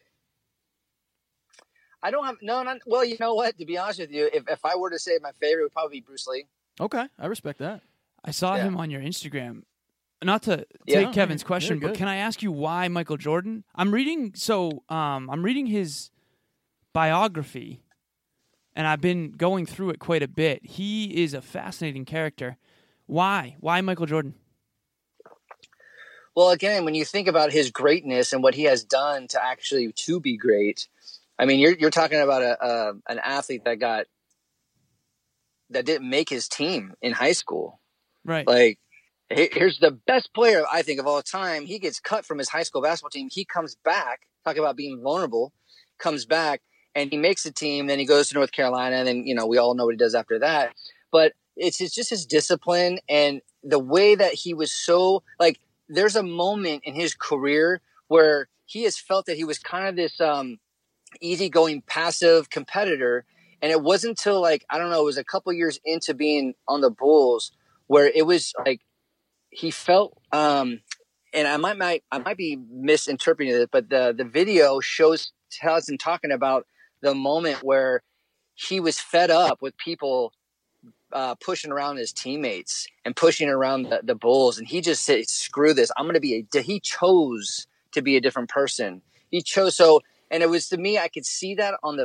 don't have well, you know what? To be honest with you, if I were to say my favorite, it would probably be Bruce Lee. Okay, I respect that. I saw him on your Instagram. Not to take Kevin's question, but can I ask you why Michael Jordan? I'm reading his biography, and I've been going through it quite a bit. He is a fascinating character. Why? Why Michael Jordan? Well, again, when you think about his greatness and what he has done to be great, I mean, you're talking about an athlete that didn't make his team in high school. Right. Like, here's the best player, I think, of all time. He gets cut from his high school basketball team. He comes back, talk about being vulnerable, comes back, and he makes the team. Then he goes to North Carolina, and then, we all know what he does after that. But it's just his discipline and the way that he was so, like, there's a moment in his career where he has felt that he was kind of this easygoing, passive competitor. And it wasn't until, like, I don't know, it was a couple years into being on the Bulls where it was like he felt, and I might be misinterpreting it, but the video tells him talking about the moment where he was fed up with people pushing around his teammates and pushing around the Bulls, and he just said, "Screw this! I'm going to be He chose to be a different person. He chose and it was, to me, I could see that on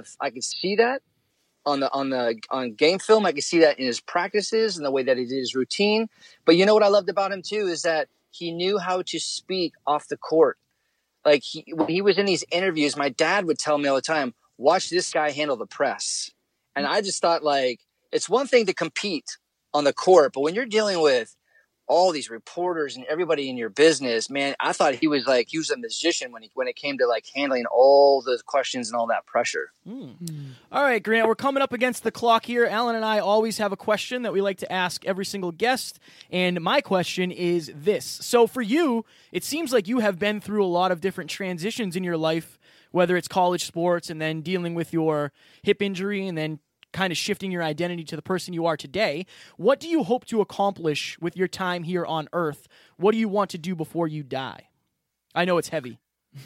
game film. I could see that in his practices and the way that he did his routine. But you know what I loved about him too is that he knew how to speak off the court. Like when he was in these interviews, my dad would tell me all the time, "Watch this guy handle the press." And I just thought, like, it's one thing to compete on the court, but when you're dealing with all these reporters and everybody in your business, man, I thought he was a magician when it came to, like, handling all the questions and all that pressure. All right, Grant, we're coming up against the clock here. Alan and I always have a question that we like to ask every single guest, and my question is this. So for you, it seems like you have been through a lot of different transitions in your life, whether it's college sports and then dealing with your hip injury and then kind of shifting your identity to the person you are today. What do you hope to accomplish with your time here on Earth? What do you want to do before you die? I know it's heavy.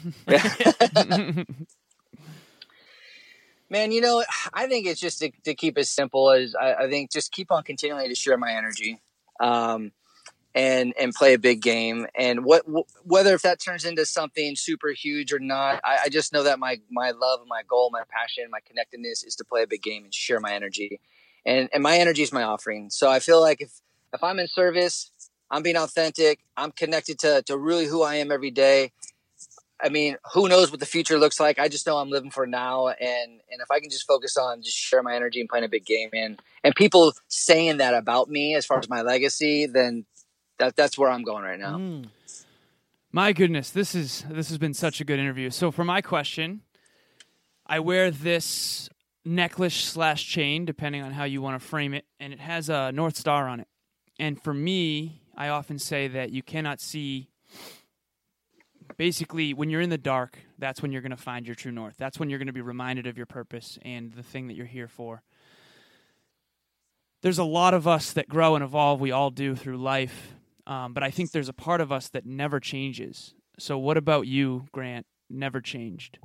Man, I think it's just to keep it simple as I think just keep on continuing to share my energy, and play a big game. And whether if that turns into something super huge or not, I just know that my love, my goal, my passion, my connectedness is to play a big game and share my energy. And my energy is my offering. So I feel like if I'm in service, I'm being authentic, I'm connected to really who I am every day. I mean, who knows what the future looks like? I just know I'm living for now. And if I can just focus on just share my energy and playing a big game, and people saying that about me as far as my legacy, then that's where I'm going right now. My goodness, this has been such a good interview. So for my question, I wear this necklace/chain, depending on how you want to frame it, and it has a North Star on it. And for me, I often say that you cannot see. Basically, when you're in the dark, that's when you're going to find your true north. That's when you're going to be reminded of your purpose and the thing that you're here for. There's a lot of us that grow and evolve. We all do through life. But I think there's a part of us that never changes. So what about you, Grant? Never changed?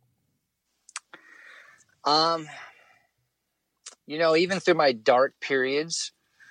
Even through my dark periods,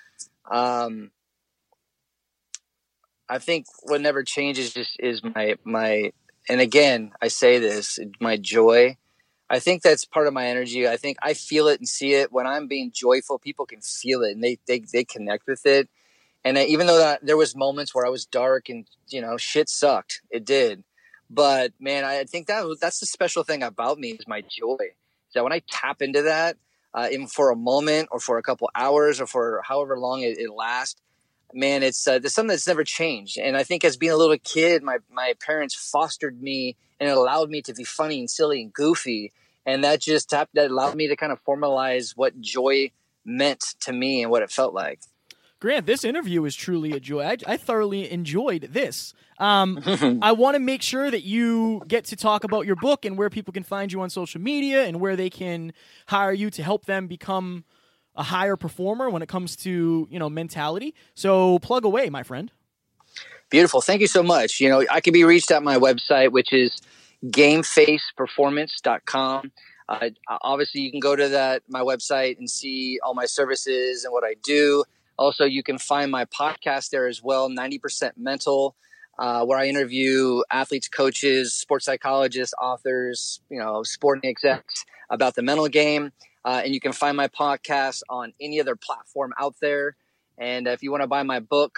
I think what never changes is my, and again, I say this, my joy. I think that's part of my energy. I think I feel it and see it. When I'm being joyful, people can feel it and they connect with it. And even though there was moments where I was dark and, shit sucked, it did. But man, I think that's the special thing about me is my joy. Is that when I tap into that, even for a moment or for a couple hours or for however long it lasts, man, it's something that's never changed. And I think as being a little kid, my parents fostered me and it allowed me to be funny and silly and goofy. And that allowed me to kind of formalize what joy meant to me and what it felt like. Grant, this interview is truly a joy. I thoroughly enjoyed this. I want to make sure that you get to talk about your book and where people can find you on social media and where they can hire you to help them become a higher performer when it comes to, mentality. So plug away, my friend. Beautiful. Thank you so much. I can be reached at my website, which is gamefaceperformance.com. Obviously, you can go to my website and see all my services and what I do. Also, you can find my podcast there as well, 90% Mental, where I interview athletes, coaches, sports psychologists, authors, sporting execs about the mental game. And you can find my podcast on any other platform out there. And if you want to buy my book,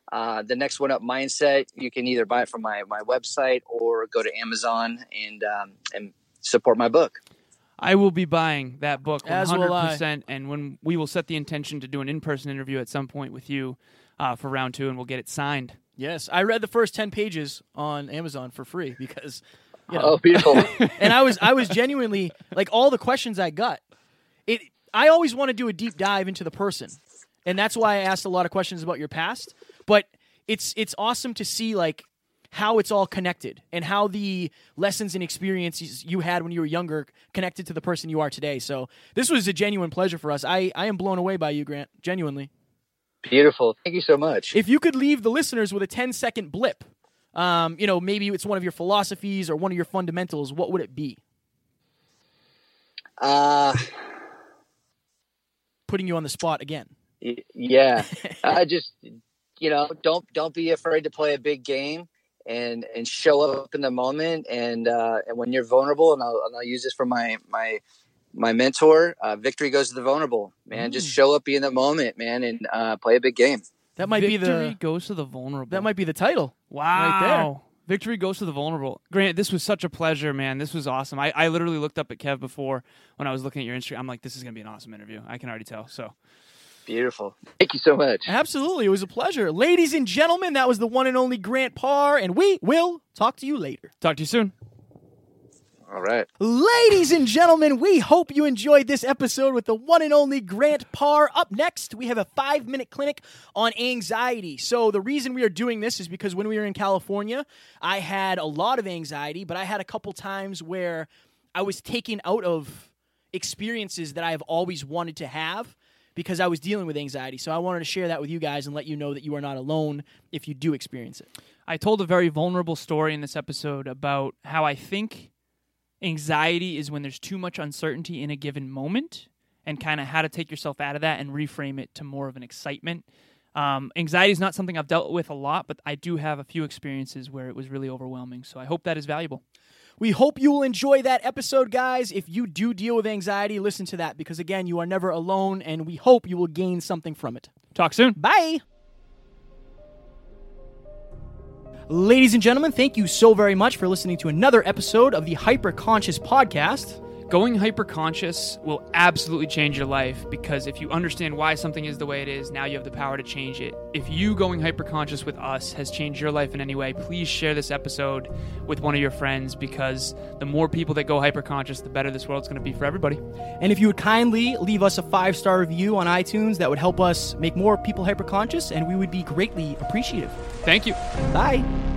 The Next One Up Mindset, you can either buy it from my website or go to Amazon and support my book. I will be buying that book 100%, As will I. and when we will set the intention to do an in-person interview at some point with you for round 2, and we'll get it signed. Yes, I read the first 10 pages on Amazon for free because, Oh, beautiful. and I was genuinely, like, all the questions I got, I always want to do a deep dive into the person, and that's why I asked a lot of questions about your past, but it's awesome to see, like, how it's all connected and how the lessons and experiences you had when you were younger connected to the person you are today. So this was a genuine pleasure for us. I am blown away by you, Grant, genuinely. Beautiful. Thank you so much. If you could leave the listeners with a 10-second blip, maybe it's one of your philosophies or one of your fundamentals, what would it be? Putting you on the spot again. Yeah. Just, don't be afraid to play a big game and show up in the moment. And when you're vulnerable, and I'll use this from my mentor, victory goes to the vulnerable, man. Just show up, be in the moment, man, and play a big game. That might Victory goes to the vulnerable. That might be the title. Wow. Right there. Victory goes to the vulnerable. Grant, this was such a pleasure, man. This was awesome. I literally looked up at Kev before when I was looking at your Instagram. I'm like, this is going to be an awesome interview. I can already tell. So Beautiful. Thank you so much. Absolutely. It was a pleasure. Ladies and gentlemen, that was the one and only Grant Parr, and we will talk to you later. talk to you soon. All right. Ladies and gentlemen, we hope you enjoyed this episode with the one and only Grant Parr. Up next, we have a 5-minute clinic on anxiety. So the reason we are doing this is because when we were in California, I had a lot of anxiety, but I had a couple times where I was taken out of experiences that I have always wanted to have because I was dealing with anxiety. So I wanted to share that with you guys and let you know that you are not alone if you do experience it. I told a very vulnerable story in this episode about how I think anxiety is when there's too much uncertainty in a given moment, and kind of how to take yourself out of that and reframe it to more of an excitement. Anxiety is not something I've dealt with a lot, but I do have a few experiences where it was really overwhelming. So I hope that is valuable. We hope you will enjoy that episode, guys. If you do deal with anxiety, listen to that because, again, you are never alone, and we hope you will gain something from it. Talk soon. Bye. Ladies and gentlemen, thank you so very much for listening to another episode of the Hyperconscious Podcast. Going hyperconscious will absolutely change your life, because if you understand why something is the way it is, now you have the power to change it. If you going hyperconscious with us has changed your life in any way, please share this episode with one of your friends, because the more people that go hyperconscious, the better this world's going to be for everybody. And if you would kindly leave us a 5-star review on iTunes, that would help us make more people hyperconscious, and we would be greatly appreciative. Thank you. Bye.